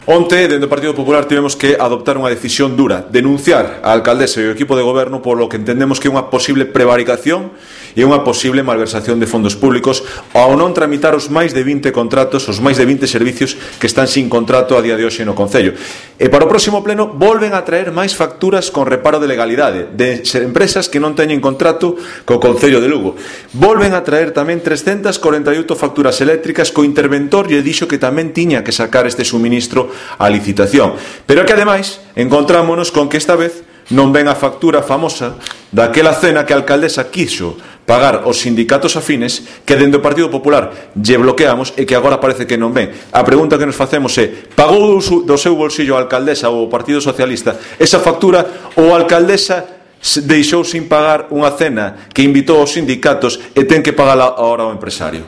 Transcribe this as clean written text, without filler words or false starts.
Onte, dentro do Partido Popular, tivemos que adoptar unha decisión dura, denunciar a alcaldesa e o equipo de goberno por lo que entendemos que é unha posible prevaricación e unha posible malversación de fondos públicos ao non tramitar os máis de 20 contratos, os máis de 20 servicios que están sin contrato a día de hoxe no Concello. E para o próximo pleno volven a traer máis facturas con reparo de legalidade de empresas que non teñen contrato co Concello de Lugo. Volven a traer tamén 348 facturas eléctricas co interventor lle dixo que tamén tiña que sacar este suministro a licitación, pero que ademais encontrámonos con que esta vez non ven a factura famosa daquela cena que a alcaldesa quiso pagar os sindicatos afines que dentro do Partido Popular lle bloqueamos e que agora parece que non ven. A pregunta que nos facemos é: pagou do seu bolsillo a alcaldesa ou o Partido Socialista esa factura ou a alcaldesa deixou sin pagar unha cena que invitou aos sindicatos e ten que pagala agora ao empresario?